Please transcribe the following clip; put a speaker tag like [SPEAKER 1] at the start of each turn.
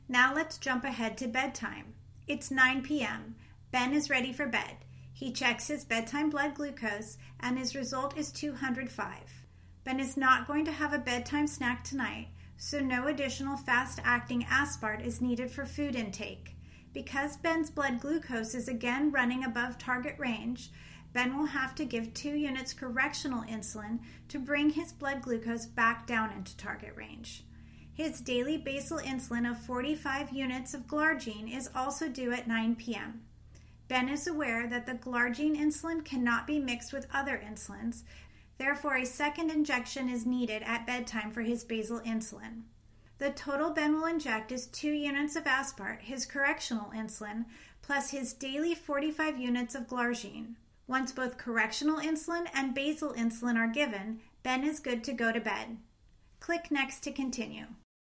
[SPEAKER 1] Now let's jump ahead to bedtime. It's 9 p.m. Ben is ready for bed. He checks his bedtime blood glucose and his result is 205. Ben is not going to have a bedtime snack tonight, so no additional fast-acting aspart is needed for food intake. Because Ben's blood glucose is again running above target range, Ben will have to give 2 units correctional insulin to bring his blood glucose back down into target range. His daily basal insulin of 45 units of glargine is also due at 9 p.m. Ben is aware that the glargine insulin cannot be mixed with other insulins, therefore a second injection is needed at bedtime for his basal insulin. The total Ben will inject is 2 units of aspart, his correctional insulin, plus his daily 45 units of glargine. Once both correctional insulin and basal insulin are given, Ben is good to go to bed. Click Next to continue.